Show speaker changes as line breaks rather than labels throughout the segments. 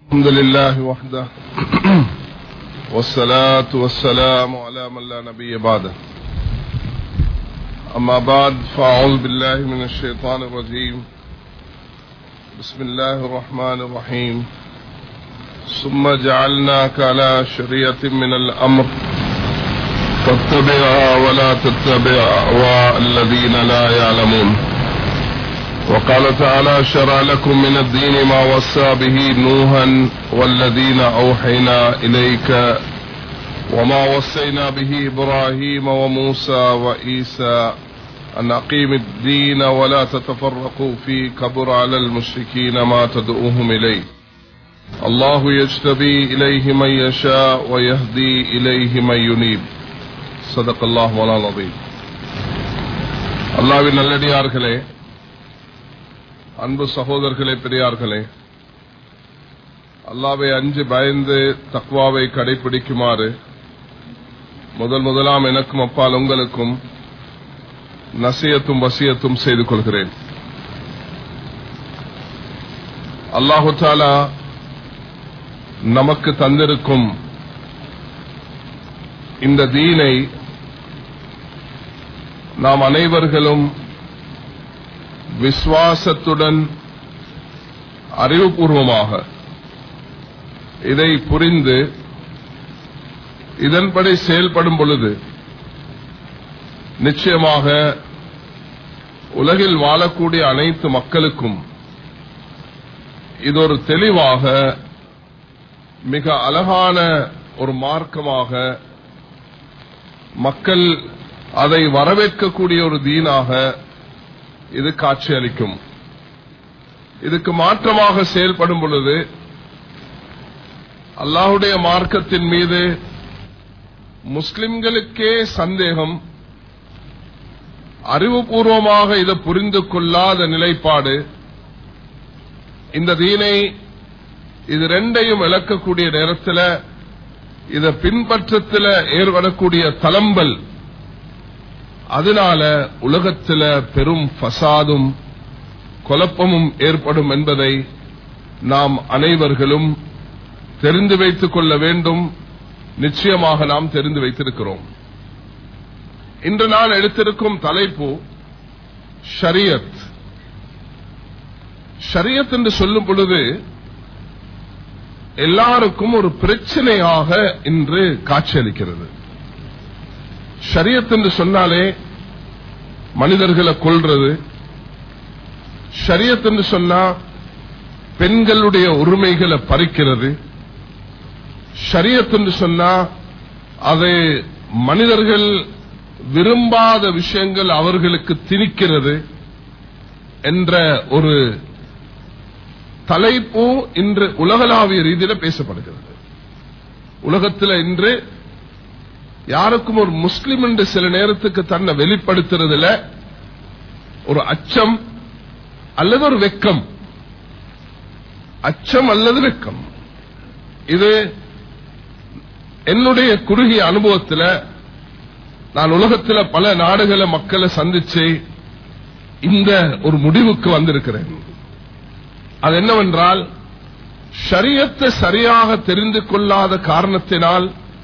الحمد لله وحده والصلاة والسلام على من لا نبي بعده. أما بعد فأعوذ بالله من الشيطان الرجيم. بسم الله الرحمن الرحيم. ثم جعلناك على شريعة من الأمر فاتبعها ولا تتبع أهواء الذين لا يعلمون. وقال تعالى: شرع لكم من الدين ما وصى به نوحا والذين أوحينا إليك وما وصينا به إبراهيم وموسى وعيسى أن أقيموا الدين ولا تتفرقوا فيه كبر على المشركين ما تدعوهم إليه الله يجتبي إليه من يشاء ويهدي إليه من ينيب. صدق الله مولانا العظيم. அல்லாஹ்வின் நல்லடியார்களே, அன்பு சகோதரர்களே, பெரியார்களே, அல்லாஹ்வை அஞ்சு பயந்து தக்வாவை கடைபிடிக்குமாறு முதலாம் எனக்கும் அப்பால் உங்களுக்கும் நசியத்தும் வசியத்தும் செய்து கொள்கிறேன். அல்லாஹு தஆலா நமக்கு தந்திருக்கும் இந்த தீனை நாம் அனைவர்களும் விசுவாசத்துடன் அறிவுபூர்வமாக இதை புரிந்து இதன்படி செயல்படும் பொழுது நிச்சயமாக உலகில் வாழக்கூடிய அனைத்து மக்களுக்கும் இது ஒரு தெளிவாக மிக அழகான ஒரு மார்க்கமாக, மக்கள் அதை வரவேற்கக்கூடிய ஒரு தீனாக இது காட்சியளிக்கும். இதுக்கு மாற்றமாக செயல்படும் பொழுது அல்லாஹ்வுடைய மார்க்கத்தின் மீது முஸ்லிம்களுக்கே சந்தேகம், அறிவுபூர்வமாக இதை புரிந்து கொள்ளாத நிலைப்பாடு, இந்த தீனை இது ரெண்டையும் இழக்கக்கூடிய நேரத்தில் இதை பின்பற்றத்தில் ஏற்படக்கூடிய தளம்பல், அதனால உலகத்தில் பெரும் ஃபசாதும் குழப்பமும் ஏற்படும் என்பதை நாம் அனைவர்களும் தெரிந்து வைத்துக் கொள்ள வேண்டும். நிச்சயமாக நாம் தெரிந்து வைத்திருக்கிறோம். இன்று நான் எடுத்திருக்கும் தலைப்பு ஷரியத். ஷரியத் என்று சொல்லும் பொழுது எல்லாருக்கும் ஒரு பிரச்சனையாக இன்று காட்சியளிக்கிறது. ஷரியத் என்று சொன்னாலே மனிதர்களை கொல்றது, ஷரியத் என்று சொன்னா பெண்களுடைய உரிமைகளை பறிக்கிறது, ஷரியத் என்று சொன்னா அதை மனிதர்கள் விரும்பாத விஷயங்கள் அவர்களுக்கு திணிக்கிறது என்ற ஒரு தலைப்பு இன்று உலகளாவிய ரீதியில் பேசப்படுகிறது. உலகத்தில் இன்று யாருக்கும் ஒரு முஸ்லிம் என்று சில நேரத்துக்கு தன்னை வெளிப்படுத்துறதுல ஒரு அச்சம் அல்லது ஒரு வெக்கம், அச்சம் அல்லது வெக்கம். இது என்னுடைய குறுகிய அனுபவத்தில் நான் உலகத்தில் பல நாடுகளை மக்களை சந்திச்சு இந்த ஒரு முடிவுக்கு வந்திருக்கிறேன். அது என்னவென்றால், ஷரியத்தை சரியாக தெரிந்து கொள்ளாத காரணத்தினால்,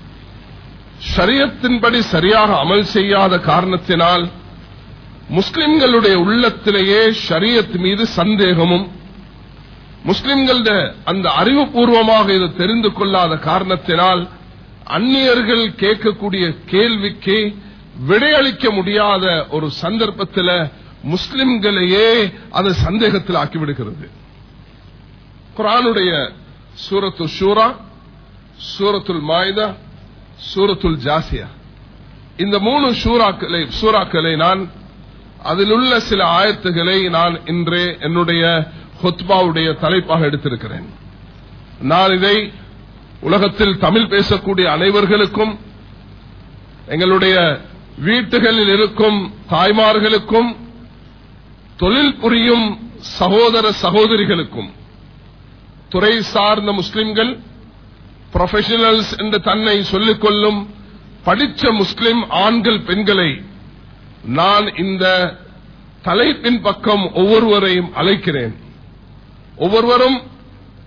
ஷரியத்தின்படி சரியாக அமல் செய்யாத காரணத்தினால் முஸ்லிம்களுடைய உள்ளத்திலேயே ஷரியத் மீது சந்தேகமும், முஸ்லிம்களுடைய அந்த அறிவுபூர்வமாக இதை தெரிந்து கொள்ளாத காரணத்தினால் அந்நியர்கள் கேட்கக்கூடிய கேள்விக்கு விடையளிக்க முடியாத ஒரு சந்தர்ப்பத்தில் முஸ்லிம்களையே அது சந்தேகத்தில் ஆக்கிவிடுகிறது. குர்ஆனுடைய சூரத்துல் ஷூரா, சூரத்துல் மாயிதா, சூரத்துல் ஜாசியா, இந்த 3 சூறாக்களை நான் அதில் உள்ள சில ஆயத்துகளை நான் இன்றே என்னுடைய ஹுத்பாவுடைய தலைப்பாக எடுத்திருக்கிறேன். நான் இதை உலகத்தில் தமிழ் பேசக்கூடிய அனைவர்களுக்கும், எங்களுடைய வீட்டுகளில் இருக்கும் தாய்மார்களுக்கும், தொழில் புரியும் சகோதர சகோதரிகளுக்கும், துறை சார்ந்த முஸ்லிம்கள், ப்ரொஃபஷனல்ஸ் என்று தன்னை சொல்லிக் கொள்ளும் படித்த முஸ்லிம் ஆண்கள் பெண்களை நான் இந்த தலைப்பின் பக்கம் ஒவ்வொருவரையும் அழைக்கிறேன். ஒவ்வொருவரும்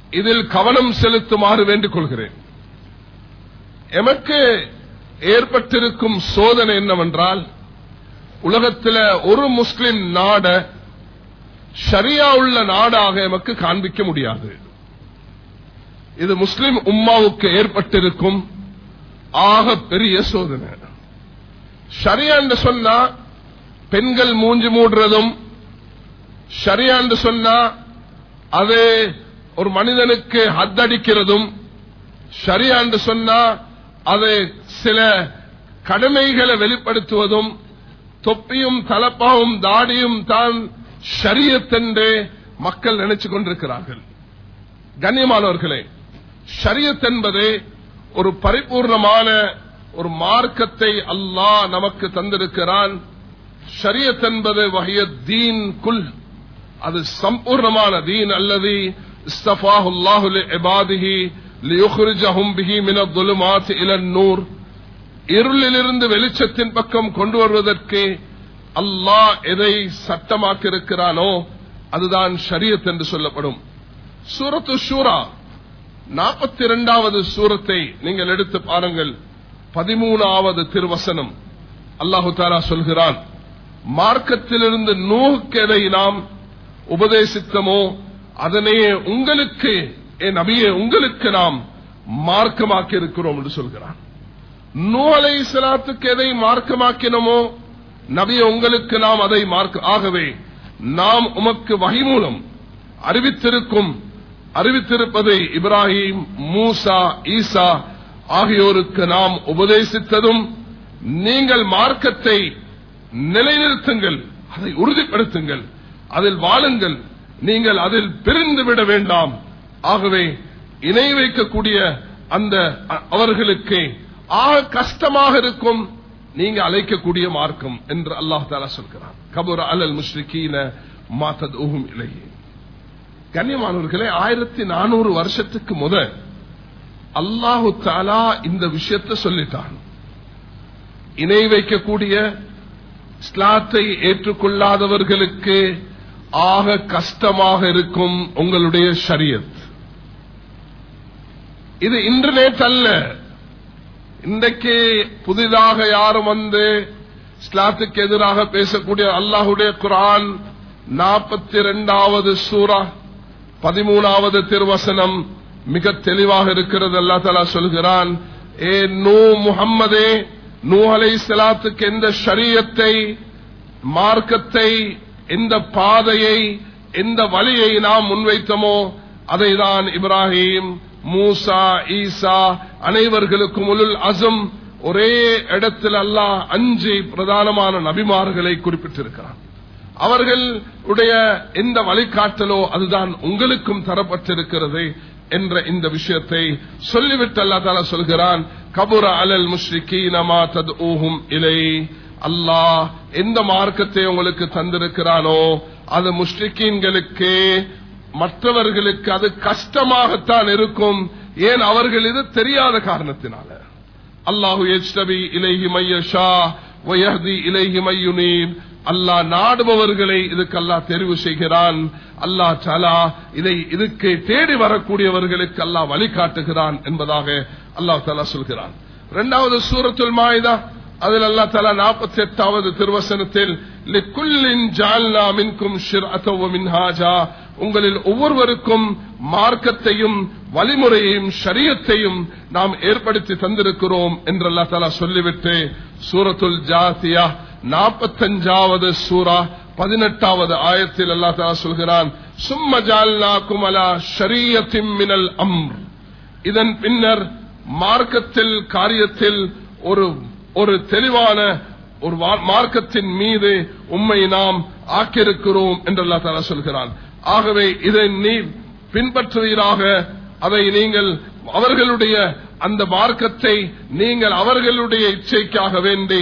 இதில் கவனம் செலுத்துமாறு வேண்டிக் கொள்கிறேன். எமக்கு ஏற்பட்டிருக்கும் சோதனை என்னவென்றால், உலகத்தில் ஒரு முஸ்லிம் நாட ஷரியா உள்ள நாடாக எமக்கு காண்பிக்க முடியாது. இது முஸ்லிம் உம்மாவுக்கு ஏற்பட்டிருக்கும் ஆக பெரிய சோதனை. ஷரியா என்று சொன்னா பெண்கள் மூஞ்சி மூடுறதும், ஷரியா என்று சொன்னா அது ஒரு மனிதனுக்கு ஹத்தடிக்கிறதும், ஷரியா என்று சொன்னா அது சில கடமைகளை வெளிப்படுத்துவதும், தொப்பியும் தலப்பாவும் தாடியும் தான் ஷரியத் என்று மக்கள் நினைச்சு கொண்டிருக்கிறார்கள். கண்ணியமானவர்களே, ஷரியத் என்பது ஒரு பரிபூர்ணமான ஒரு மார்க்கத்தை அல்லாஹ் நமக்கு தந்திருக்கிறான். ஷரியத் என்பது வஹிய தீன் குல், அது சம்பூர்ணமான தீன். அல்லது இஸ்தஃபாஹு அல்லாஹு லிஇபாதிஹி லியுக்ரிஜஹும் பிஹி மினல் ظுலுமாத்தி இலன் நூர், இருளிலிருந்து வெளிச்சத்தின் பக்கம் கொண்டு வருவதற்கு அல்லாஹ் எதை சட்டமாக்கி இருக்கிறானோ அதுதான் ஷரியத் என்று சொல்லப்படும். சூரத்து ஷூரா 42வது சூரத்தை நீங்கள் எடுத்து பாருங்கள். 13வது திருவசனம் அல்லாஹு தஆலா சொல்கிறான், மார்க்கத்திலிருந்து நூஹுக்கு எதை நாம் உபதேசித்தமோ அதனையே உங்களுக்கு, நபியே உங்களுக்கு நாம் மார்க்கமாக்கி இருக்கிறோம் என்று சொல்கிறான். நூஹ் அலைஹிஸ்ஸலாத்துக்கு எதை மார்க்கமாக்கினமோ நபியே உங்களுக்கு நாம் அதை ஆகவே நாம் உமக்கு வஹி மூலம் அறிவித்திருப்பதை இப்ராஹிம், மூசா, ஈசா ஆகியோருக்கு நாம் உபதேசித்ததும், நீங்கள் மார்க்கத்தை நிலைநிறுத்துங்கள், அதை உறுதிப்படுத்துங்கள், அதில் வாழுங்கள், நீங்கள் அதில் பிரிந்து விட வேண்டாம். ஆகவே இணை வைக்கக்கூடிய அந்த அவர்களுக்கு கஷ்டமாக இருக்கும் நீங்க அழைக்கக்கூடிய மார்க்கம் என்று அல்லாஹ் தஆலா சொல்கிறான். கபுர அலல் முஷ்ரிகீன மா ததுஹும் இலைஹி. கண்ணியமானவர்களே, 1400 வருஷத்துக்கு முதல் அல்லாஹு தஆலா இந்த விஷயத்தை சொல்லிட்டான். இணை வைக்கக்கூடிய இஸ்லாத்தை ஏற்றுக்கொள்ளாதவர்களுக்கு ஆக கஷ்டமாக இருக்கும் உங்களுடைய ஷரியத். இது இன்று நேற்று அல்ல. இன்றைக்கு புதிதாக யாரும் வந்து இஸ்லாத்துக்கு எதிராக பேசக்கூடிய அல்லாஹுடைய குர்ஆன் 42வது சூரா 13வது திருவசனம் மிக தெளிவாக இருக்கிறது. அல்லாஹ் தஆலா சொல்கிறான், ஏ முஹம்மதே, நூஹ் அலைஹிஸ்ஸலாத்துக்கு எந்த ஷரியத்தை, மார்க்கத்தை, எந்த பாதையை, எந்த வழியை நாம் முன்வைத்தமோ அதை தான் இப்ராஹிம், மூசா, ஈசா அனைவர்களுக்கும் உலுல் அஸம் ஒரே இடத்தில் அல்லாஹ் 5 பிரதானமான நபிமார்களை குறிப்பிட்டிருக்கிறான். அவர்களுடைய எந்த வழிகாட்டலோ அதுதான் உங்களுக்கும் தரப்பட்டிருக்கிறது என்ற இந்த விஷயத்தை சொல்லிவிட்டு அல்லாஹ் தஆலா சொல்கிறான், கபுர அலல் முஷ்ரிகீன மா ததுஹும் இலை. அல்லாஹ் எந்த மார்க்கத்தை உங்களுக்கு தந்திருக்கிறானோ அது முஷ்ரிகீன்களுக்கு, மற்றவர்களுக்கு அது கஷ்டமாகத்தான் இருக்கும். ஏன்? அவர்கள் இது தெரியாத காரணத்தினால. அல்லாஹு யஜ்தபி இலைஹி மய்யஷா வ யஹ்தி இலைஹி மய்யுனீப். அல்லாஹ் நாடுபவர்களை இதுக்கு அல்லாஹ் தெரிவு செய்கிறான். அல்லாஹ் தஆலா இதுக்கு தேடி வரக்கூடியவர்களுக்கு அல்லாஹ் வழிகாட்டுகிறான் என்பதாக அல்லாஹ் தஆலா சொல்கிறான். 2வது சூரத்துல் மாயிதா அதில் அல்லாஹ் தஆலா 48வது திருவசனத்தில் லிக்குல்லின் ஜஅல்னா மின்கும் ஷிர்அத்தன் வ மின்ஹாஜா, உங்களில் ஒவ்வொருவருக்கும் மார்க்கத்தையும் வழிமுறையையும் ஷரியத்தையும் நாம் ஏற்படுத்தி தந்திருக்கிறோம் என்று அல்லாஹ் தஆலா சொல்லிவிட்டு சூரத்துல் ஜாசியா 45வது சூரா 18வது ஆயத்தில் அல்லாஹ் தஆலா சொல்கிறான், சும்ம ஜஅல்னாகும் அலா ஷரீயத்தின் மினல் அம்ர். இதன் பின்னர் மார்க்கத்தில், காரியத்தில் ஒரு தெளிவான ஒரு மார்க்கத்தின் மீது உம்மை நாம் ஆக்கியிருக்கிறோம் என்று அல்லாஹ் தஆலா சொல்கிறான். ஆகவே இதை நீர் பின்பற்றுவீராக, அதை நீங்கள் அவர்களுடைய அந்த மார்க்கத்தை நீங்கள் அவர்களுடைய இச்சைக்காக வேண்டி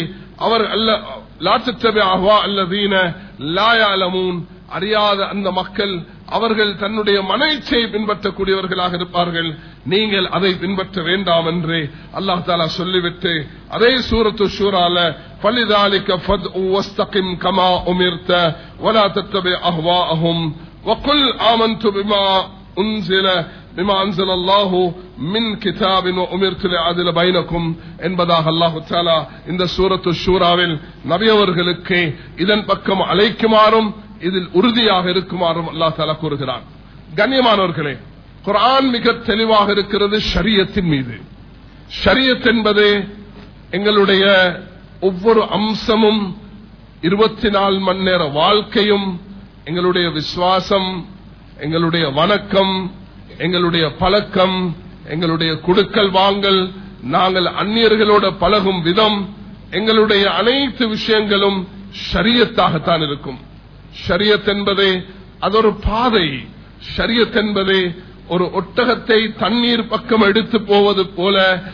அறியாத அந்த மக்கள் அவர்கள் தன்னுடைய மன இச்சையை பின்பற்றக்கூடியவர்களாக இருப்பார்கள், நீங்கள் அதை பின்பற்ற வேண்டாம் என்று அல்லாஹ் தஆலா சொல்லிவிட்டு அதே சூரத்து ஷூரால ஃபலிதாலிக ஃபத்உ வஸ்தகிம் கமா உமிர்த வலா தத்தபி அஹ்வாஅஹும் வகுல் ஆமன்து பிமா உன்சில பிமா அன்ஸலல்லாஹு மின் கிதாபின் உமிர்து லிஅத்ல பைனக்கும் என்பதாக அல்லாஹ் தஆலா இந்த சூரத்து ஷூராவில் நபி அவர்களுக்கு இதன் பக்கம் அழைக்குமாறும் இதில் உறுதியாக இருக்குமாறும் அல்லாஹ் தஆலா கூறுகிறார். கண்ணியமானவர்களே, குர்ஆன் மிக தெளிவாக இருக்கிறது ஷரியத்தின் மீது. ஷரியத் என்பது எங்களுடைய ஒவ்வொரு அம்சமும் 24 மணி நேர வாழ்க்கையும் எங்களுடைய விசுவாசம், எங்களுடைய வணக்கம், எங்களுடைய பழக்கம், எங்களுடைய கொடுக்கல் வாங்கல், நாங்கள் அந்நியர்களோட பழகும் விதம், எங்களுடைய அனைத்து விஷயங்களும் ஷரியத்தாகத்தான் இருக்கும். ஷரியத் என்பது அது ஒரு பாதை. ஷரியத் என்பது ஒரு ஒட்டகத்தை தண்ணீர் பக்கம் எடுத்து போவது போல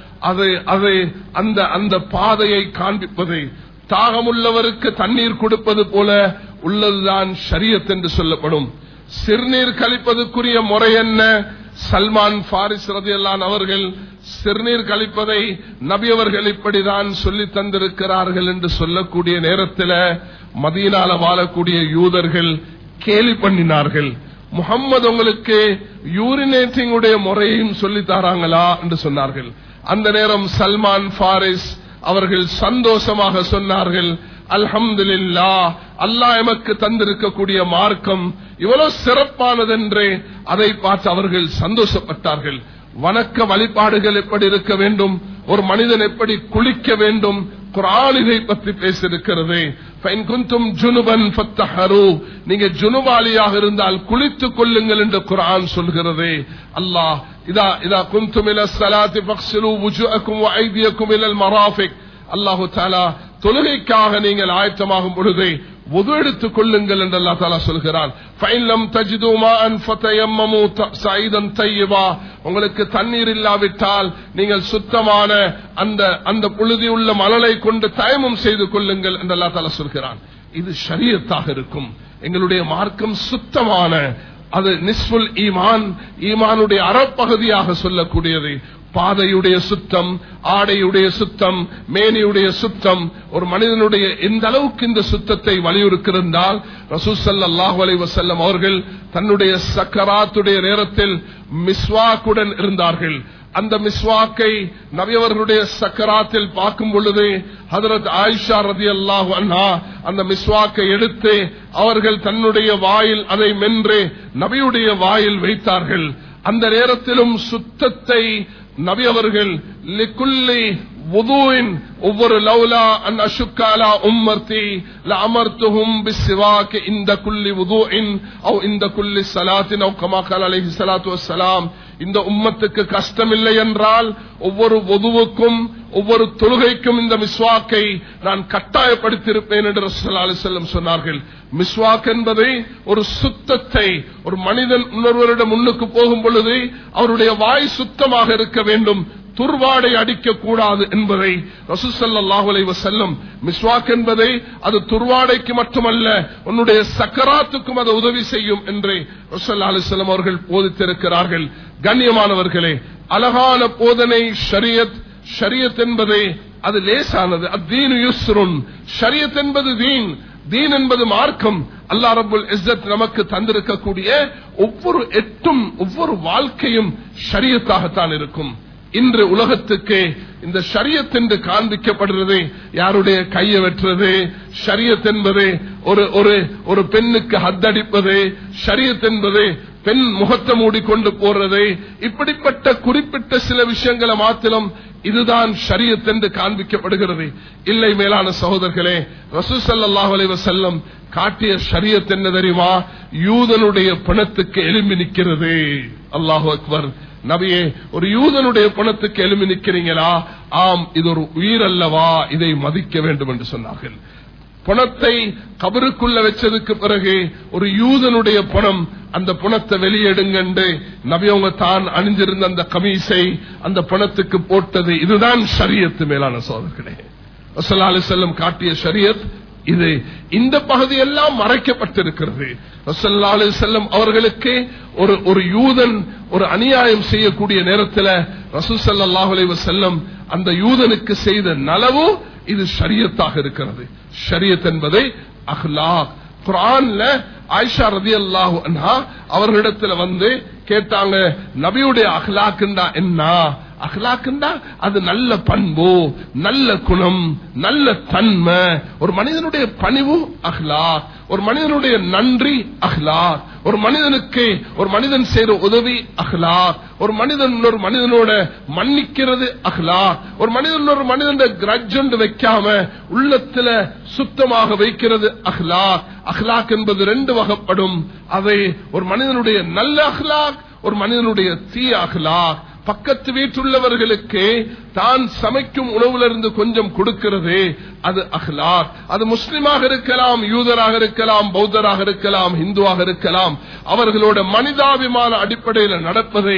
அந்த பாதையை காண்பிப்பது, தாகமுள்ளவருக்கு தண்ணீர் கொடுப்பது போல உள்ளதுதான் ஷரியத் என்று சொல்லப்படும். சிறுநீர் கழிப்பதற்குரிய முறை என்ன? சல்மான் ஃபாரிஸ் ரலியல்லாஹு அவர்கள் சிறுநீர் கழிப்பதை நபி அவர்கள் இப்படிதான் சொல்லி தந்திருக்கிறார்கள் என்று சொல்லக்கூடிய நேரத்தில் மதீனால வாழக்கூடிய யூதர்கள் கேலி பண்ணினார்கள். முஹம்மது உங்களுக்கு யூரினேட்டிங் உடைய முறையும் சொல்லி தாராங்களா என்று சொன்னார்கள். அந்த நேரம் சல்மான் ஃபாரிஸ் அவர்கள் சந்தோஷமாக சொன்னார்கள், அல்ஹம்துலில்லாஹ், அல்லாஹ் எமக்கு தந்திருக்கக்கூடிய மார்க்கம் இவ்வளவு சிறப்பானதென்று அதை பார்த்து அவர்கள் சந்தோஷப்பட்டார்கள். வணக்க வழிபாடுகள் எப்படி இருக்க வேண்டும், ஒரு மனிதன் எப்படி குளிக்க வேண்டும், குர்ஆன் இதை பற்றி பேசியிருக்கிறது. நீங்க ஜுனுபாலியாக இருந்தால் குளித்துக் கொள்ளுங்கள் என்று குர்ஆன் சொல்கிறது. அல்லாஹ் இதா குந்தும் இலா ஸலாத்தி ஃபக்ஸிலு வுஜூஅக்கும் வ ஐதியக்கும் இலல் மராஃபிக், அல்லாஹு தஆலா தொழுகைக்காக நீங்கள் ஆயத்தமாகும் பொழுது வுது எடுத்துக் கொள்ளுங்கள் என்று அல்லாஹ் தஆலா சொல்கிறான். ஃபைலம் தஜிது மாஅன் ஃபதயம்மமு ஸைதன் தய்யிபா, உங்களுக்கு தண்ணீர் இல்லாவிட்டால் நீங்கள் சுத்தமான அந்த புழுதியுள்ள மணலை கொண்டு தயமம் செய்து கொள்ளுங்கள் என்று அல்லாஹ் தஆலா சொல்கிறான். இது ஷரியத்தாக இருக்கும். எங்களுடைய மார்க்கம் சுத்தமான, அது நிஸ்ஃபுல் ஈமான், ஈமானுடைய அறப்பகுதியாக சொல்லக்கூடியது. பாதையுடைய சுத்தம், ஆடையுடைய சுத்தம், மேனியுடைய சுத்தம், ஒரு மனிதனுடைய எந்த அளவுக்கு இந்த சுத்தத்தை வலியுறுத்திருந்தால் ரசூல் ஸல்லல்லாஹு அலைஹி வஸல்லம் அவர்கள் தன்னுடைய சக்கராத்துடைய நேரத்தில் மிஸ்வாக்குடன் இருந்தார்கள். அந்த மிஸ்வாக்கை நபி அவர்களுடைய சக்கராத்தில் பார்க்கும் பொழுது ஹஜ்ரத் ஆயிஷா ரலியல்லாஹு அன்ஹா அந்த மிஸ்வாக்கை எடுத்து அவர்கள் தன்னுடைய வாயில் அதை மென்று நபியுடைய வாயில் வைத்தார்கள். அந்த நேரத்திலும் சுத்தத்தை நபி அவர்கள் லிகுல்லி வுதுஇன், ஒவ்வொரு லௌலா அன் அஷுக்க அலா உம்மத்தி லஅமர்துஹும் பிஸ்ஸிவாக் இன்த குல்லி வுதுஇன் அவ் இன்த குல்லி ஸலாத்தின் அவ் கமா ஸல்லல்லாஹு அலைஹி ஸலாத்து வஸ்ஸலாம், இந்த உம்மத்துக்கு கஷ்டம் இல்லை என்றால் ஒவ்வொரு வுதுவுக்கும் ஒவ்வொரு தொழுகைக்கும் இந்த மிஸ்வாக்கை நான் கட்டாயப்படுத்தியிருப்பேன் என்று ரசூலுல்லாஹி அலைஹி வஸல்லம் சொன்னார்கள். மிஸ்வாக் என்பதை ஒரு சுத்தத்தை, ஒரு மனிதன் இன்னொருவரிடம் முன்னுக்கு போகும் பொழுது அவருடைய வாய் சுத்தமாக இருக்க வேண்டும், துர்வாடை அடிக்க கூடாது என்பதை ரசூல் ஸல்லல்லாஹு அலைஹி வஸல்லம், மிஸ்வாக் என்பதை அது துர்வாடைக்கு மட்டுமல்ல உன்னுடைய சக்கராத்துக்கும் அது உதவி செய்யும் என்று ரசூல் ஸல்லல்லாஹு அலைஹி வஸல்லம் அவர்கள் போதித்திருக்கிறார்கள். கண்ணியமானவர்களே, அழகான போதனை ஷரியத். ஷரியத் என்பது அது லேசானது. அத்தீனு யுஸ்ருன், ஷரியத் என்பது தீன், தீன் என்பது மார்க்கம். அல்லாஹ் ரப்புல் இஸ்ஸத் நமக்கு தந்திருக்கக்கூடிய ஒவ்வொரு எட்டும் ஒவ்வொரு வாழ்க்கையும் ஷரியத்தாகத்தான் இருக்கும். இன்று உலகத்துக்கு இந்த ஷரியத் என்று காண்பிக்கப்படுறது யாருடைய கையை வெட்டுறது, ஷரியத் என்பது ஒரு பெண்ணுக்கு ஹத்தடிப்பது, ஷரியத் என்பது பெண் முகத்தை மூடிக்கொண்டு போறது, இப்படிப்பட்ட குறிப்பிட்ட சில விஷயங்களை மாத்திரம் இதுதான் ஷரியத் என்று காண்பிக்கப்படுகிறது. இல்லை மேலான சகோதரர்களே, ரசூல் ஸல்லல்லாஹு அலைஹி வஸல்லம் காட்டிய ஷரியத் என்ன தெரியுமா? யூதனுடைய பணத்துக்கு எலும்பி நிற்கிறது. அல்லாஹு அக்பர். நபியே, ஒரு யூதனுடைய பணத்துக்கு எலும்பி நிற்கிறீங்களா? ஆம், இது ஒரு உயிர் அல்லவா, இதை மதிக்க வேண்டும் என்று சொன்னார்கள். பணத்தை கபருக்குள்ள வச்சதுக்கு பிறகு ஒரு யூதனுடைய பணம், அந்த பணத்தை வெளியெடுங்க நபி அவங்க தான் அணிஞ்சிருந்த அந்த கமீஸை அந்த பணத்துக்கு போட்டது. இதுதான் ஷரியத். மேலான சோதர்களே, ரசூலுல்லாஹி அலைஹி வஸல்லம் காட்டிய ஷரியத் இது. இந்த பகுதி எல்லாம் மறைக்கப்பட்டிருக்கிறது. ரசூலுல்லாஹி அலைஹி வஸல்லம் அவர்களுக்கு ஒரு யூதன் ஒரு அநியாயம் செய்யக்கூடிய நேரத்தில் ரசூல் ஸல்லல்லாஹு அலைஹி வஸல்லம் அந்த யூதனுக்கு செய்த நலவு இது ஷரியத்தாக இருக்கிறது. ஷரியத் என்பதை அஹ்லாக், குர்ஆன்ல ஆயிஷா ரலியல்லாஹு அன்ஹா அவர்களிடத்துல வந்து கேட்டாங்க, நபியுடைய அஹ்லாக்குண்டா என்ன? அஹ்லாக்குண்டா அது நல்ல பண்பு, நல்ல குணம், நல்ல தன்மை. ஒரு மனிதனுடைய பணிவு அஹ்லாக், ஒரு மனிதனுடைய நன்றி அஹ்லாக், ஒரு மனிதனுக்கு ஒரு மனிதன் செய்யற உதவி அஹ்லாக், ஒரு மனிதன் ஒரு மனிதனோட மன்னிக்கிறது அஹ்லாக், ஒரு மனிதன் ஒரு மனிதன் கிரட்ஜ் வைக்காம உள்ளத்துல சுத்தமாக வைக்கிறது அஹ்லாக். அஹ்லாக் என்பது 2 வகைப்படும். அவை ஒரு மனிதனுடைய நல்ல அஹ்லாக், ஒரு மனிதனுடைய தீய அஹ்லாக். பக்கத்து வீட்டுள்ளவர்களுக்கு தான் சமைக்கும் உணவுலிருந்து கொஞ்சம் கொடுக்கிறது அது அஹ்லாக். அது முஸ்லிமாக இருக்கலாம், யூதராக இருக்கலாம், பௌத்தராக இருக்கலாம், இந்துவாக இருக்கலாம். அவர்களோட மனிதாபிமான அடிப்படையில் நடப்பதை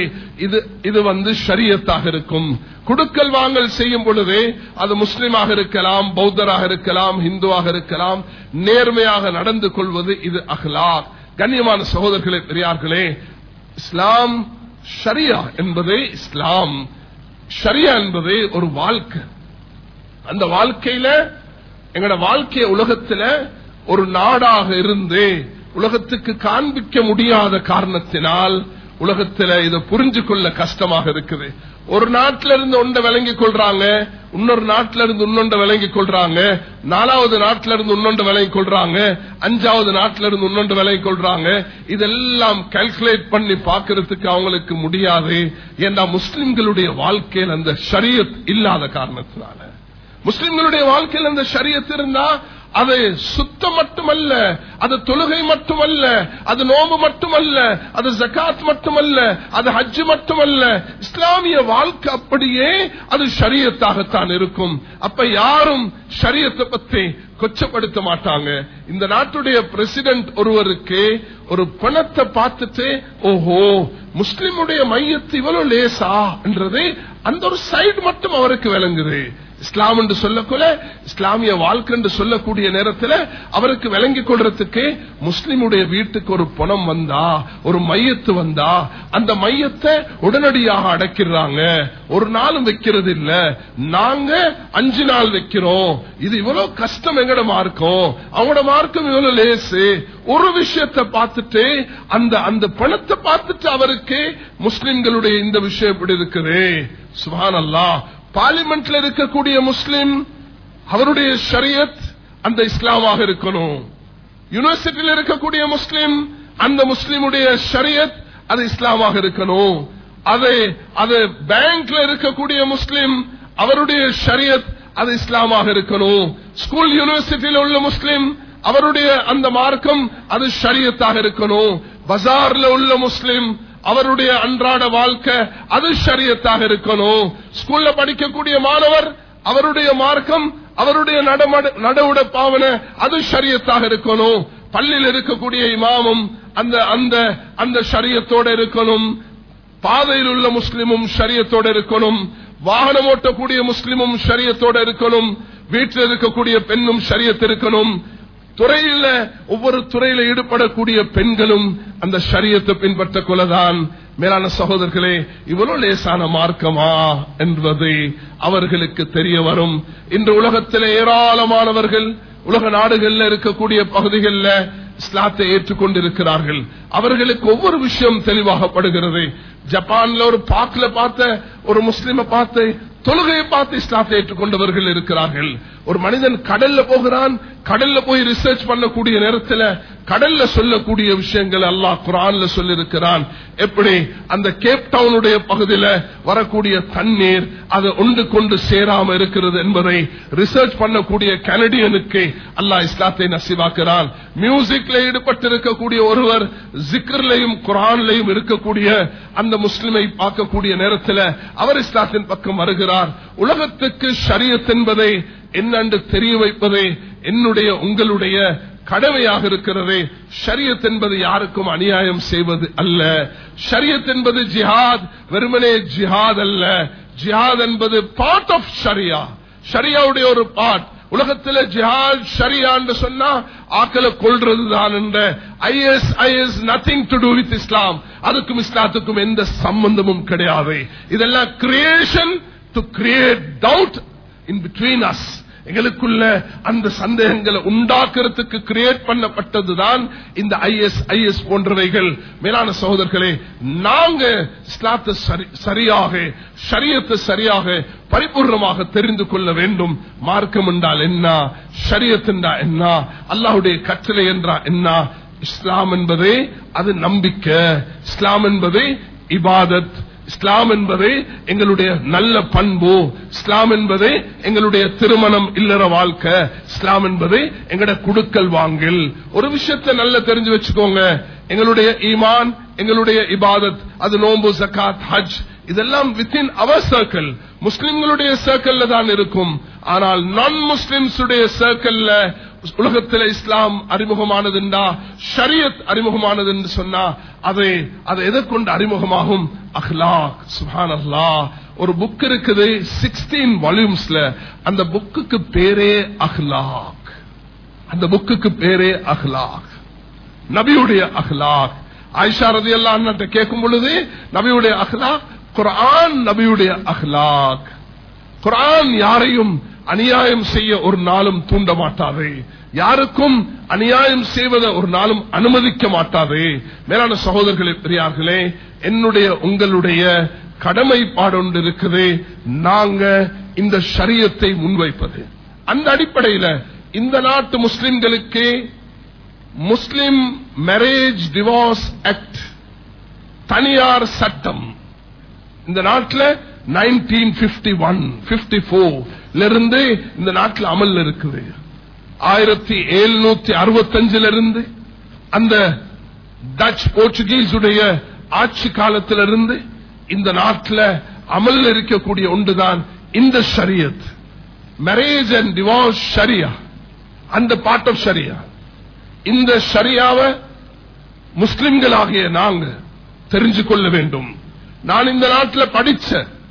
இது ஷரியத்தாக இருக்கும். குடுக்கல் வாங்கல் செய்யும் பொழுது அது முஸ்லிமாக இருக்கலாம், பௌத்தராக இருக்கலாம், இந்துவாக இருக்கலாம், நேர்மையாக நடந்து கொள்வது இது அஹ்லாக். கண்ணியமான சகோதரர்களே, பெரியார்களே, இஸ்லாம் ஷரியா என்பது இஸ்லாம் ஷரியா என்பது ஒரு வாழ்க்கை. அந்த வாழ்க்கையில எங்கட வாழ்க்கைய உலகத்துல ஒரு நாடாக இருந்து உலகத்துக்கு காண்பிக்க முடியாத காரணத்தினால் உலகத்துல இதை புரிஞ்சு கொள்ள கஷ்டமாக இருக்குது. ஒரு நாட்டில இருந்து ஒன்றை விளங்கிக் கொள்றாங்க, இன்னொரு நாட்டில இருந்து இன்னொன்றை விளங்கிக் கொள்றாங்க, 4வது நாட்டில இருந்து இன்னொன்று விளங்கிக் கொள்றாங்க, 5வது நாட்டில இருந்து இன்னொன்று விளங்கிக் கொள்றாங்க. இதெல்லாம் கால்குலேட் பண்ணி பாக்குறதுக்கு அவங்களுக்கு முடியாது. ஏன்னா முஸ்லிம்களுடைய வாழ்க்கையில் அந்த ஷரியத் இல்லாத காரணத்தினால. முஸ்லிம்களுடைய வாழ்க்கையில் அந்த ஷரியத் இருந்தா அது சுத்தம் மட்டுமல்ல, அது தொழுகை மட்டுமல்ல, அது நோம்பு மட்டுமல்ல, அது ஜகாத் மட்டுமல்ல, அது ஹஜ் மட்டுமல்ல, இஸ்லாமிய வாழ்க்கை அப்படியே அது ஷரியத்தாகத்தான் இருக்கும். அப்ப யாரும் ஷரியத்தை பத்தி கொச்சப்படுத்த மாட்டாங்க. இந்த நாட்டுடைய பிரசிடென்ட் ஒருவருக்கு ஒரு பணத்தை பார்த்துட்டு ஓஹோ முஸ்லிமுடைய மையத்து இவ்வளவு லேசா என்றது அந்த ஒரு சைடு மட்டும் அவருக்கு விளங்குது. இஸ்லாம் என்று சொல்லக்கூட இஸ்லாமிய வாழ்க்கை என்று சொல்லக்கூடிய நேரத்தில் அவருக்கு விளங்கிக் கொள்றதுக்கு முஸ்லிமுடைய வீட்டுக்கு ஒரு பணம் வந்தா, ஒரு மையத்து வந்தா, அந்த மையத்தை உடனடியாக அடக்கிறாங்க. ஒரு நாளும் வைக்கிறது இல்ல, நாங்க 5 நாள் வைக்கிறோம். இது இவ்வளவு கஷ்டம் எங்கட மார்க்கம், அவங்களோட மார்க்கம் இவ்வளவு லேசு. ஒரு விஷயத்தை பார்த்துட்டு அந்த பணத்தை பார்த்துட்டு அவருக்கு முஸ்லிம்களுடைய இந்த விஷயம் எப்படி இருக்குது. சுப்ஹானல்லாஹ். பார்லிமெண்ட்ல இருக்கக்கூடிய முஸ்லிம் அவருடைய ஷரியத் அந்த இஸ்லாமாக இருக்கணும். யூனிவர்சிட்டியில் இருக்கக்கூடிய முஸ்லிம் அந்த முஸ்லிமுடைய ஷரியத் அது இஸ்லாமாக இருக்கணும். அது பேங்க்ல இருக்கக்கூடிய முஸ்லிம் அவருடைய ஷரியத் அது இஸ்லாமாக இருக்கணும். ஸ்கூல் யூனிவர்சிட்டியில் உள்ள முஸ்லிம் அவருடைய அந்த மார்க்கம் அது ஷரியத்தாக இருக்கணும். பஜார்ல உள்ள முஸ்லிம் அவருடைய அன்றாட வாழ்க்கை அது ஷரியத்தாக இருக்கணும். ஸ்கூல்ல படிக்கக்கூடிய மாணவர் அவருடைய மார்க்கம் அவருடைய நடவுட பாவனை அது ஷரியத்தாக இருக்கணும். பள்ளியில் இருக்கக்கூடிய இமாமும் அந்த ஷரியத்தோட இருக்கணும். பாதையில் உள்ள முஸ்லிமும் ஷரியத்தோட இருக்கணும். வாகனம் ஓட்டக்கூடிய முஸ்லிமும் ஷரியத்தோட இருக்கணும். வீட்டில் இருக்கக்கூடிய பெண்ணும் ஷரியத் இருக்கணும். துறையில ஒவ்வொரு துறையில ஈடுபடக்கூடிய பெண்களும் அந்த ஷரியத்தை பின்பற்ற கொள்ளதான். மேலான சகோதரர்களே, இவ்வளவு லேசான மார்க்கமா என்பது அவர்களுக்கு தெரிய வரும். இன்று உலகத்திலே ஏராளமானவர்கள் உலக நாடுகள்ல இருக்கக்கூடிய பகுதிகளில் இஸ்லாத்தை ஏற்றுக்கொண்டிருக்கிறார்கள். அவர்களுக்கு ஒவ்வொரு விஷயம் தெளிவாகப்படுகிறது. ஜப்பான்ல ஒரு பார்க்ல பார்த்த ஒரு முஸ்லிமை பார்த்து தொழுகையை பார்த்து இஸ்லாத்தை ஏற்றுக்கொண்டவர்கள் இருக்கிறார்கள். ஒரு மனிதன் கடல்ல போகிறான், கடல்ல போய் ரிசர்ச் பண்ணக்கூடிய நேரத்தில் கடல்ல சொல்லக்கூடிய விஷயங்கள் அல்லாஹ் குர்ஆன்ல சொல்லியிருக்கிறான். எப்படி அந்த கேப் டவுனுடைய பகுதியில் வரக்கூடிய தண்ணீர் அது ஒன்று கொண்டு சேராம இருக்கிறது என்பதை ரிசர்ச் பண்ணக்கூடிய கனடியனுக்கு அல்லாஹ் இஸ்லாத்தை நசீவாக்குறான். மியூசிக்ல ஈடுபட்டிருக்கக்கூடிய ஒருவர் ஜிக்ர்லையும் குர்ஆன்லையும் இருக்கக்கூடிய அந்த முஸ்லிமை பார்க்கக்கூடிய நேரத்தில் அவர் இஸ்லாத்தின் பக்கம் வருகிறார். உலகத்துக்கு ஷரியத் என்பதை என்னென்று தெரிய வைப்பதே என்னுடைய உங்களுடைய கடமையாக இருக்கிறது. ஷரியத் என்பது யாருக்கும் அநியாயம் செய்வது அல்ல. ஷரியத் என்பது ஜிஹாத், வெறுமனே ஜிஹாத் அல்ல. ஜிஹாத் என்பது பார்ட் ஆஃப் ஷரியா, ஷரியாவுடைய ஒரு பார்ட். உலகத்தில் ஜிஹாத் ஷரியா என்று சொன்னா ஆக்களை கொள்றதுதான் என்ற is nothing to do with Islam. அதுக்கும் இஸ்லாத்துக்கும் எந்த சம்பந்தமும் கிடையாது. இதெல்லாம் creation to create doubt in between us. எங்களுக்குள்ள அந்த சந்தேகங்களை உண்டாக்குறதுக்கு கிரியேட் பண்ணப்பட்டதுதான் இந்த IS போன்றவைகள். மேலான சகோதரர்களே, நாங்க இஸ்லாத்தை சரியாக, ஷரியத்தை சரியாக பரிபூர்ணமாக தெரிந்து கொள்ள வேண்டும். மார்க்கம் என்றால் என்ன, ஷரியத் என்றால் என்ன, அல்லாஹ்வுடைய கட்டளை என்றால் என்ன. இஸ்லாம் என்பதே அது நம்பிக்கை, இஸ்லாம் என்பதே இபாதத், இஸ்லாம் என்பதே எங்களுடைய நல்ல பண்பு, இஸ்லாம் என்பதே எங்களுடைய திருமணம் இல்லற வாழ்க்கை, இஸ்லாம் என்பதே எங்களுடைய குடுக்கல் வாங்கல். ஒரு விஷயத்தை நல்லா தெரிஞ்சு வச்சுக்கோங்க, எங்களுடைய ஈமான், எங்களுடைய இபாதத், அது நோன்பு, ஜகாத், ஹஜ், இதெல்லாம் வித்தின் அவர் சர்க்கிள், முஸ்லிம்களுடைய சர்க்கிள்ல தான் இருக்கும். ஆனால் நான் முஸ்லிம்ஸ் சர்க்கிள்ல உலகத்தில் இஸ்லாம் அறிமுகமானதுண்டா, ஷரியத் அறிமுகமானது என்று சொன்னா அதை எதை கொண்டு அறிமுகமாகும்? அஹ்லாக். சுப்ஹானல்லாஹ். ஒரு புக் இருக்குது 16 வால்யூம்ஸ்ல, அந்த புக்குக்கு பேரே அஹ்லாக். அந்த புக்குக்கு பேரே அஹ்லாக், நபியுடைய அஹ்லாக். ஆயிஷா ரலியல்லாஹு அன்ஹா கேட்கும் பொழுது நபியுடைய அஹ்லாக், குர்ஆன் நபியுடைய அஹ்லாக். குர்ஆன் யாரையும் அநியாயம் செய்ய ஒரு நாளும் தூண்ட மாட்டாது, யாருக்கும் அநியாயம் செய்வதை ஒரு நாளும் அனுமதிக்க மாட்டாது. மேலான சகோதரர்களே, பெரியார்களே, என்னுடைய உங்களுடைய கடமைப்பாடு ஒன்று இருக்குது. நாங்க இந்த ஷரியத்தை முன்வைப்பது. அந்த அடிப்படையில் இந்த நாட்டு முஸ்லிம்களுக்கு முஸ்லிம் மேரேஜ் டிவோர்ஸ் ஆக்ட், தனியார் சட்டம் இந்த நாட்டில் 1951-54 இருந்து இந்த நாட்டில் அமல் இருக்குது. 1765 இருந்து அந்த டச் போர்ச்சுகீஸ் உடைய ஆட்சி காலத்திலிருந்து இந்த நாட்டில் அமல் இருக்கக்கூடிய ஒன்றுதான் இந்த ஷரியத், மேரேஜ் அண்ட் டிவோர்ஸ் ஷரியா. அந்த பார்ட் ஆஃப் ஷரியா, இந்த ஷரியாவை முஸ்லிம்களாகிய நாங்க தெரிஞ்சு கொள்ள வேண்டும். நான் இந்த நாட்டில் படிச்ச,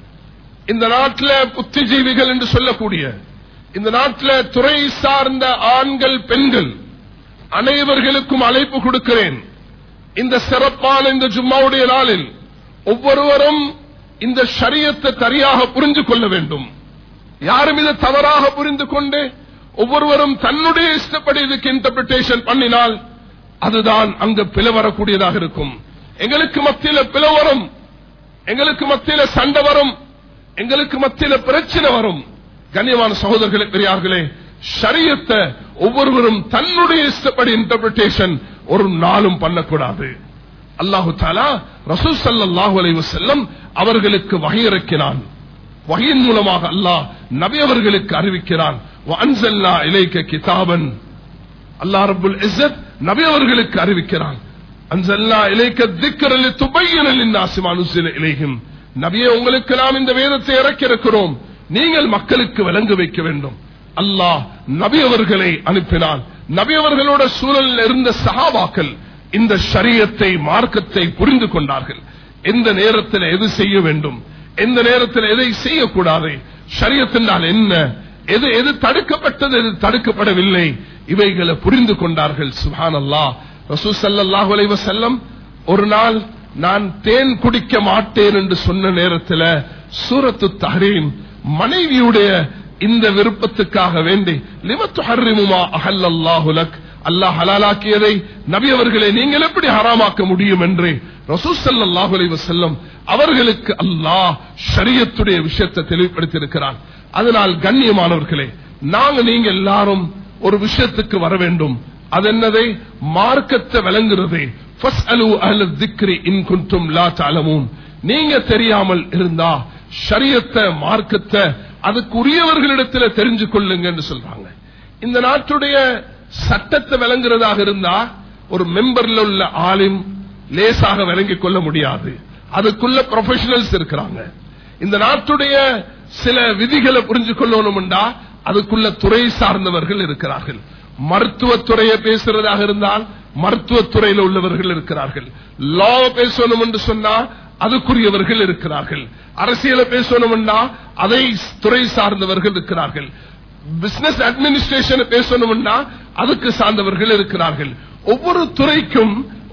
இந்த நாட்டில் புத்திஜீவிகள் என்று சொல்லக்கூடிய, இந்த நாட்டில் துறை சார்ந்த ஆண்கள் பெண்கள் அனைவர்களுக்கும் அழைப்பு கொடுக்கிறேன். இந்த சிறப்பான இந்த ஜும்மாவுடைய நாளில் ஒவ்வொருவரும் இந்த ஷரியத்தை சரியாக புரிந்து கொள்ள வேண்டும். யாரும் இதை தவறாக புரிந்து கொண்டு ஒவ்வொருவரும் தன்னுடைய இஷ்டப்படி இதுக்கு இன்டர்பிரேஷன் பண்ணினால் அதுதான் அங்கு பிளவரக்கூடியதாக இருக்கும். எங்களுக்கு மத்தியில் பிளவரும், எங்களுக்கு மத்தியில் சண்டை வரும், எங்களுக்கு மத்தியில் பிரச்சனை வரும். கண்ணியமான சகோதரர்களே, பெரியார்களே, ஷரியத்தை ஒவ்வொருவரும் தன்னுடைய இஷ்டப்படி இன்டர்பிரேஷன் ஒரு நாளும் பண்ணக்கூடாது. அல்லாஹு தஆலா ரசூல் ஸல்லல்லாஹு அலைஹி வஸல்லம் அவர்களுக்கு வஹி இறக்கினான். வஹியின் மூலமாக அல்லாஹ் நபி அவர்களுக்கு அறிவிக்கிறான். வஅன்ஸல்னா இலைக கிதாபன், அல்லாஹ் ரப்புல் இஸ்ஸத் நபி அவர்களுக்கு அறிவிக்கிறான். அன்ஸல்னா இலைக ذிக்ர லிதுபய்யின லின்னாஸி மா நுஸில இலைஹிம். நபியே, உங்களுக்கு நாம் இந்த வேதத்தை இறக்கி இருக்கிறோம், நீங்கள் மக்களுக்கு விளங்க வைக்க வேண்டும். அல்லாஹ் நபி அவர்களை அனுப்பினான். நபி அவர்களோட சூழலில் இருந்த சஹாபாக்கள் இந்த ஷரியத்தை, மார்க்கத்தை புரிந்து கொண்டார்கள். எந்த நேரத்தில் எது செய்ய வேண்டும், எந்த நேரத்தில் எதை செய்யக்கூடாது, ஷரியத் என்றால் என்ன, எது தடுக்கப்பட்டது, எது தடுக்கப்படவில்லை, இவைகளை புரிந்து கொண்டார்கள். சுப்ஹானல்லாஹ். ரசூல் ஸல்லல்லாஹு அலைஹி வஸல்லம் ஒரு நாள் நான் தேன் குடிக்க மாட்டேன் என்று சொன்ன நேரத்தில் சூரத்து தஹ்ரீம், மனைவியுடைய இந்த விருப்பத்துக்காக வேண்டி, லிம துஹர்ரிமு மா அஹல்லல்லாஹு லக், அல்லாஹ் ஹலாலாக்கியதை நபி அவர்களே நீங்கள் எப்படி ஹராமாக்க முடியும் என்று ரசூல் ஸல்லல்லாஹு அலைஹி வஸல்லம் அவர்களுக்கு அல்லாஹ் ஷரியத்துடைய விஷயத்தை தெளிவுபடுத்தியிருக்கிறான். அதனால் கண்ணியமானவர்களே, நாங்க நீங்க எல்லாரும் ஒரு விஷயத்துக்கு வர வேண்டும். அது என்னதை? மார்க்கத்தை விளங்குறது. ஃபஸ்அலு அஹ்ல ذிக்ரி இன் குன்தும் லா தஅலமூன். நீங்க தெரியாமல் இருந்தா ஷரியத்தை, மார்க்கத்தை அதுக்குரியவர்களிடத்தில் தெரிஞ்சு கொள்ளுங்க என்று சொல்றாங்க. இந்த நாட்டுடைய சட்டத்தை விளங்குறதாக இருந்தா ஒரு மெம்பர்ல உள்ள ஆலிம் லேசாக விளங்கிக் கொள்ள முடியாது. அதுக்குள்ள ப்ரொஃபஷனல்ஸ் இருக்கிறாங்க. இந்த நாட்டுடைய சில விதிகளை புரிஞ்சு கொள்ளணும்டா அதுக்குள்ள துறை சார்ந்தவர்கள் இருக்கிறார்கள். மருத்துவத்துறையை பேசுறதாக இருந்தால் மருத்துவத்துறையில் உள்ளவர்கள் இருக்கிறார்கள். லா பேசணும் என்று சொன்னா அதுக்குரியவர்கள் இருக்கிறார்கள். அரசியலை பேசணும்னா அதை துறை சார்ந்தவர்கள் இருக்கிறார்கள். பிசினஸ் அட்மினிஸ்ட்ரேஷன் பேசணும்னா அதுக்கு சார்ந்தவர்கள் இருக்கிறார்கள். ஒவ்வொரு துறைக்கும்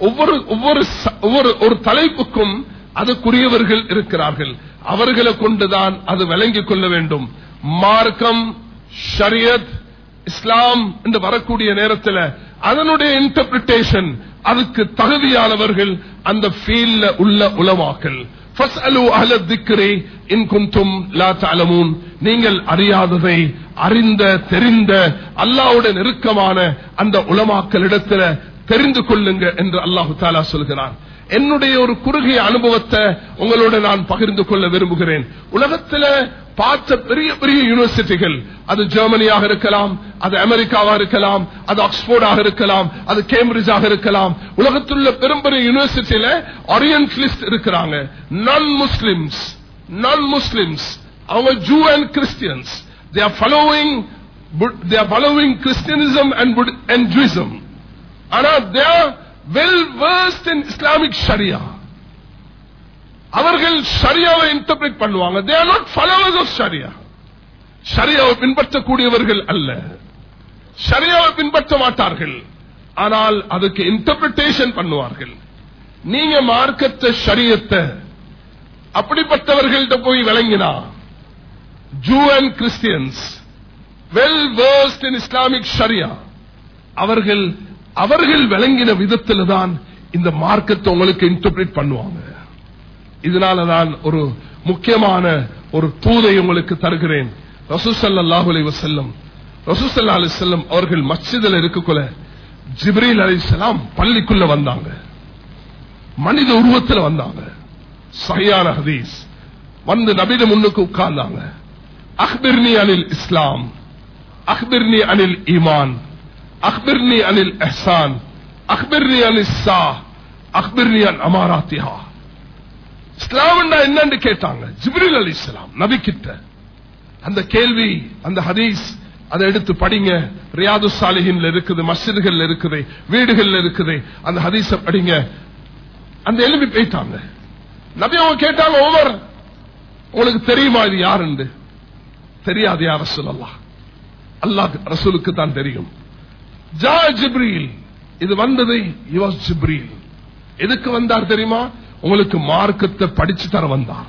ஒவ்வொரு தலைப்புக்கும் அதுக்குரியவர்கள் இருக்கிறார்கள். அவர்களை கொண்டுதான் அது விளங்கிக் கொள்ள வேண்டும். மார்க்கம், ஷரியத் இஸ்லாம் என்று வரக்கூடிய நேரத்தில் அதனுடைய இன்டர்பிரிட்டேஷன் அதுக்கு தகுதியானவர்கள் அந்த ஃபீல்ட்ல உள்ள உலமாக்கள். ஃபஸ்அலு அஹ்ல ذிக்ரி இன் குன்தும் லா தஅலமூன். நீங்கள் அறியாததை அறிந்த தெரிந்த அல்லாஹ்வுடைய நெருக்கமான அந்த உலமாக்களிடத்தில் தெரிந்து கொள்ளுங்க என்று அல்லாஹ் தஆலா சொல்கிறான். என்னுடைய ஒரு குறுகிய அனுபவத்தை உங்களோட நான் பகிர்ந்து கொள்ள விரும்புகிறேன். உலகத்தில் பார்த்த பெரிய பெரிய யூனிவர்சிட்டிகள், அது ஜெர்மனியாக இருக்கலாம், அது அமெரிக்காவாக இருக்கலாம், அது ஆக்ஸ்போர்டாக இருக்கலாம், அது கேம்பிரிட்ஜாக இருக்கலாம். உலகத்தில் உள்ள பெரும் பெரிய யூனிவர்சிட்டியில ஓரியன்டலிஸ்ட் இருக்கிறாங்க, நான் முஸ்லிம்ஸ், அவங்க Jew and Christians. they are following Christianism and Judaism. ஆனா they are well versed in Islamic Sharia. அவர்கள் ஷரியாவை இன்டர்பிரேட் பண்ணுவாங்க. they are not followers of Sharia. ஷரியாவை பின்பற்றக்கூடியவர்கள் அல்ல, ஷரியாவை பின்பற்ற மாட்டார்கள், ஆனால் அதுக்கு இன்டர்பிரேஷன் பண்ணுவார்கள். நீங்க மார்க்கத்தை ஷரியத்தை அப்படிப்பட்டவர்கள்ட்ட போய் விளங்கினா, Jew and Christians well versed in Islamic Sharia, அவர்கள் விளங்கின விதத்தில் தான் இந்த மார்க்கத்தை உங்களுக்கு இன்டர்பிரேட் பண்ணுவாங்க. இதனாலதான் ஒரு முக்கியமான ஒரு தூதை உங்களுக்கு தருகிறேன். ரசூல் ஸல்லல்லாஹு அலைஹி வஸல்லம் அவர்கள் மஸ்ஜிதில் இருக்கக்குள்ள ஜிப்ரீல் அலைஹிஸ்ஸலாம் பள்ளிக்குள்ள வந்தாங்க, மனித உருவத்தில் வந்தாங்க. சஹீஹான ஹதீஸ். வந்து நபியிட முன்னுக்கு உட்கார்ந்தாங்க. அக்பிர்னி அனில் இஸ்லாம், அக்பிர்னி அனில் ஈமான், அக்பிர்னி அனில் இஹ்சான், அக்பிர்னி அனில் ஸா, அக்பிர்னி அன் அமாராத்திஹா. இஸ்லாம் என்னன்னு கேட்டாங்க ஜிப்ரீல் அலைஹிஸ்ஸலாம் நபி கிட்ட. அந்த கேள்வி, அந்த ஹதீஸ் அதை எடுத்து படிங்க. ரியாதுஸ் சாலிஹீன்ல இருக்குது, மஸ்ஜிதுகள்ல இருக்குது, வீடுகள்ல இருக்குது. அந்த ஹதீஸ படிங்க. அந்த எழுப்பி போயிட்டாங்க. நபி அவங்க கேட்டாங்க, உமர் உங்களுக்கு தெரியுமா இது யாருன்னு? தெரியாது யா ரசூலல்லாஹ், அல்லாஹ் ரசூலுக்கு தான் தெரியும். ஜா ஜிப்ரீல், இது வந்தது ஜிப்ரீல். எதுக்கு வந்தார் தெரியுமா? உங்களுக்கு மார்க்கத்தை படிச்சு தர வந்தார்.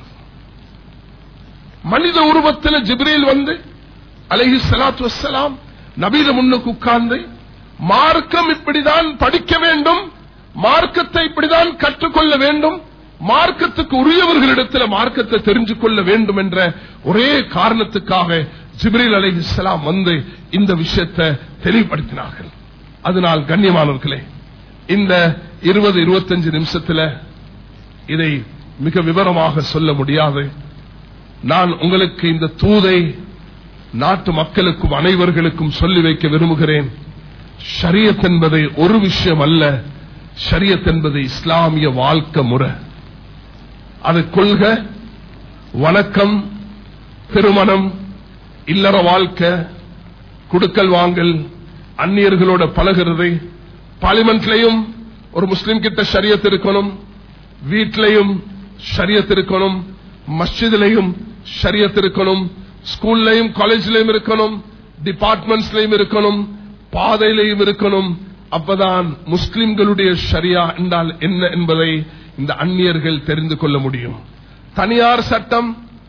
மனித உருவத்தில் ஜிப்ரீல் வந்து அலைஹிஸ்ஸலாத்து வஸ்ஸலாம் நபியிட முன்னுக்கு உட்கார்ந்து, மார்க்கம் இப்படிதான் படிக்க வேண்டும், மார்க்கத்தை இப்படிதான் கற்றுக்கொள்ள வேண்டும், மார்க்கத்துக்கு உரியவர்களிடத்தில் மார்க்கத்தை தெரிஞ்சு கொள்ள வேண்டும் என்ற ஒரே காரணத்துக்காக ஜிப்ரீல் அலைஹிஸ்ஸலாம் வந்து இந்த விஷயத்தை தெளிவுபடுத்தினார்கள். அதனால் கண்ணியமானவர்களே, இந்த 20-25 நிமிஷத்தில் இதை மிக விவரமாக சொல்ல முடியாது. நான் உங்களுக்கு இந்த தூதை நாட்டு மக்களுக்கும் அனைவர்களுக்கும் சொல்லி வைக்க விரும்புகிறேன். ஷரியத் என்பது ஒரு விஷயம் அல்ல, ஷரியத் என்பது இஸ்லாமிய வாழ்க்கை முறை. அது கொள்கை, வணக்கம், திருமணம், இல்லற வாழ்க்கை, குடுக்கல் வாங்கல், அந்நியர்களோட பழகிறது. பார்லிமெண்ட்லையும் ஒரு முஸ்லிம் கிட்ட ஷரியத் இருக்கணும், வீட்டிலையும் ஷரியத் இருக்கணும், மஸ்ஜிதிலையும் ஷரியத் இருக்கணும், ஸ்கூல்லையும் காலேஜ்லையும் இருக்கணும், டிபார்ட்மெண்ட்ஸ்லையும் இருக்கணும், பாதையிலையும் இருக்கணும். அப்பதான் முஸ்லிம்களுடைய ஷரியா என்றால் என்ன என்பதை இந்த அந்நியர்கள் தெரிந்து கொள்ள முடியும். தனியார் சட்டம்,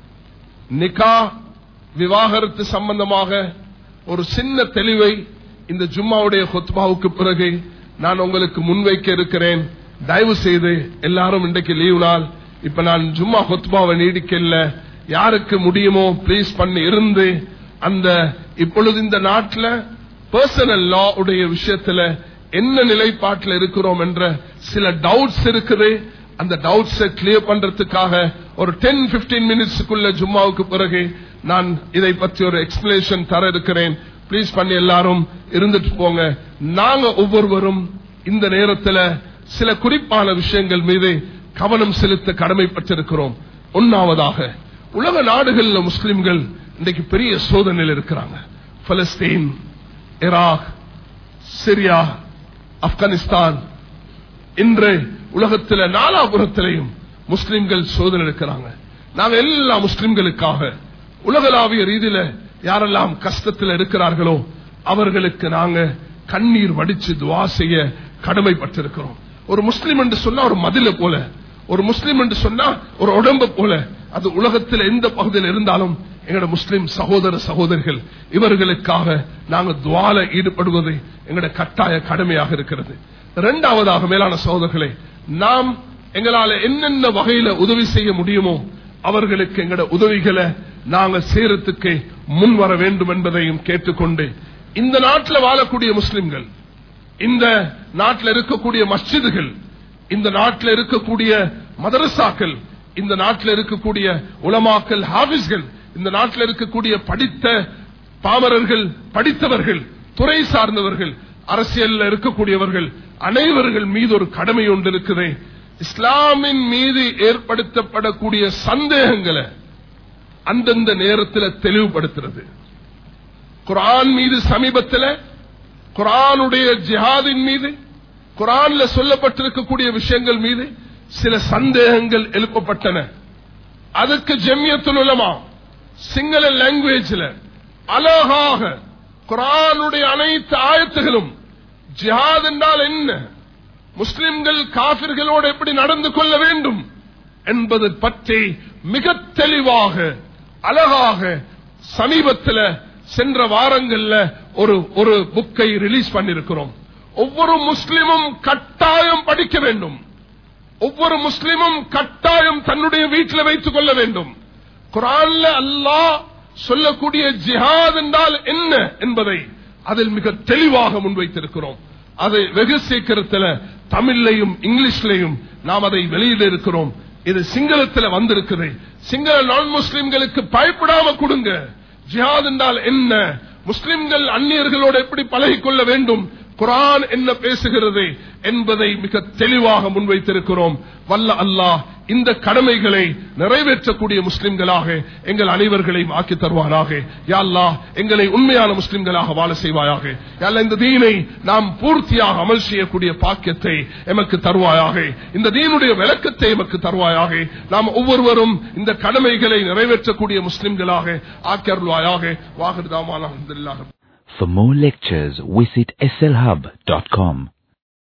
நிகா, விவாகரத்து சம்பந்தமாக ஒரு சின்ன தெளிவை இந்த ஜும்மாவுடைய ஹுத்பாவுக்கு பிறகு நான் உங்களுக்கு முன்வைக்க இருக்கிறேன். தயவு செய்து எல்லாரும் இன்றைக்கு லீவ் நாள், இப்ப நான் ஜும்மா ஹுத்பாவை நீடிக்கல, யாருக்கு முடியுமோ பிளீஸ் பண்ணி இருந்து அந்த இப்பொழுது இந்த நாட்டில் பர்சனல் லா உடைய விஷயத்துல என்ன நிலைப்பாட்டில் இருக்கிறோம் என்ற சில டவுட்ஸ் இருக்குது. அந்த டவுட்ஸை கிளியர் பண்றதுக்காக ஒரு 10-15 மினிட்ஸ்க்குள்ள ஜும்மாவுக்கு பிறகு நான் இதை பற்றி ஒரு எக்ஸ்பிளேஷன் தர இருக்கிறேன். பிளீஸ் பண்ணி எல்லாரும் இருந்துட்டு போங்க. நாங்க ஒவ்வொருவரும் இந்த நேரத்தில் சில குறிப்பான விஷயங்கள் மீது கவனம் செலுத்த கடமைப்பட்டிருக்கிறோம். ஒன்னாவதாக, உலக நாடுகளில் முஸ்லிம்கள் இன்றைக்கு பெரிய சோதனையில் இருக்கிறாங்க. பலஸ்தீன், ஈராக், சிரியா, ஆப்கானிஸ்தான், இன்று உலகத்தில் நாலாபுரத்திலையும் முஸ்லிம்கள் சோதனை இருக்கிறாங்க. நாங்கள் எல்லா முஸ்லிம்களுக்காக உலகளாவிய ரீதியில யாரெல்லாம் கஷ்டத்தில் இருக்கிறார்களோ அவர்களுக்கு நாங்க கண்ணீர் வடிச்சு துவா செய்ய கடமைப்பட்டிருக்கிறோம். ஒரு முஸ்லிம் என்று சொன்னா ஒரு மதில போல, ஒரு முஸ்லிம் என்று சொன்னா ஒரு உடம்பு போல, அது உலகத்தில் எந்த பகுதியில் இருந்தாலும் எங்களோட முஸ்லிம் சகோதர சகோதரிகள் இவர்களுக்காக நாங்கள் துஆல ஈடுபடுவது எங்களுடைய கட்டாய கடமையாக இருக்கிறது. இரண்டாவதாக மேலான சகோதரர்களே, நாம் எங்களால என்னென்ன வகையில உதவி செய்ய முடியுமோ அவர்களுக்கு எங்களோட உதவிகளை நாங்கள் சேரத்துக்கு முன் வர வேண்டும் என்பதையும் கேட்டுக்கொண்டு, இந்த நாட்டில் வாழக்கூடிய முஸ்லிம்கள், இந்த நாட்டில் இருக்கக்கூடிய மஸ்ஜிதுகள், இந்த நாட்டில் இருக்கக்கூடிய மதரசாக்கள், இந்த நாட்டில் இருக்கக்கூடிய உலமாக்கள், ஹாஃபிஸ்கள், இந்த நாட்டில் இருக்கக்கூடிய படித்த பாமரர்கள், படித்தவர்கள், துறை சார்ந்தவர்கள், அரசியலில் இருக்கக்கூடியவர்கள் அனைவர்கள் மீது ஒரு கடமை ஒன்று இருக்குது. இஸ்லாமின் மீது ஏற்படுத்தப்படக்கூடிய சந்தேகங்களை அந்தந்த நேரத்தில் தெளிவுபடுத்துறது. குர்ஆன் மீது சமீபத்தில் குர்ஆனுடைய ஜிஹாதின் மீது, குர்ஆன்ல சொல்லப்பட்டிருக்கக்கூடிய விஷயங்கள் மீது சில சந்தேகங்கள் எழுப்பப்பட்டன. அதுக்கு ஜம்மியத்துல் உலமா சிங்கள லாங்குவேஜில் அழகாக குர்ஆனுடைய அனைத்து ஆயத்துகளும் ஜிஹாத் என்றால் என்ன, முஸ்லிம்கள் காபிர்களோடு எப்படி நடந்து கொள்ள வேண்டும் என்பது பற்றி மிக தெளிவாக அழகாக சமீபத்தில் சென்ற வாரங்கள்ல ஒரு புக்கை ரிலீஸ் பண்ணிருக்கிறோம். ஒவ்வொரு முஸ்லிமும் கட்டாயம் படிக்க வேண்டும். ஒவ்வொரு முஸ்லிமும் கட்டாயம் தன்னுடைய வீட்டில் வைத்துக் கொள்ள வேண்டும். குர்ஆன்ல அல்லாஹ் சொல்லக்கூடிய ஜிஹாத் என்றால் என்ன என்பதை அதில் மிக தெளிவாக முன்வைத்திருக்கிறோம். அதை வெகு சீக்கிரத்தில் தமிழ்லையும் இங்கிலீஷ்லையும் நாம் அதை வெளியிட இருக்கிறோம். இது சிங்களத்தில் வந்திருக்குது. சிங்கள நான் முஸ்லிம்களுக்கு பயப்படாம கொடுங்க. ஜிஹாத் என்றால் என்ன, முஸ்லிம்கள் அந்நியர்களோடு எப்படி பழகிக்கொள்ள வேண்டும், குர்ஆன் என்ன பேசுகிறது என்பதை மிக தெளிவாக முன்வைத்திருக்கிறோம். வல்ல அல்லாஹ் இந்த கடமைகளை நிறைவேற்றக்கூடிய முஸ்லிம்களாக எங்கள் அனைவர்களையும் ஆக்கி தருவாராக. யா அல்லாஹ் எங்களை உண்மையான முஸ்லிம்களாக வாழ செய்வாயாக. யா அல்லாஹ் இந்த தீனை நாம் பூர்த்தியாக அமல் செய்யக்கூடிய பாக்கியத்தை எமக்கு தருவாயாக. இந்த தீனுடைய விளக்கத்தை எமக்கு தருவாயாக. நாம் ஒவ்வொருவரும் இந்த கடமைகளை நிறைவேற்றக்கூடிய முஸ்லிம்களாக ஆக்கி அருள்வாயாக. வாஹிர் தாவானா அல்ஹம்துலில்லாஹ்.
For more lectures, visit slhub.com.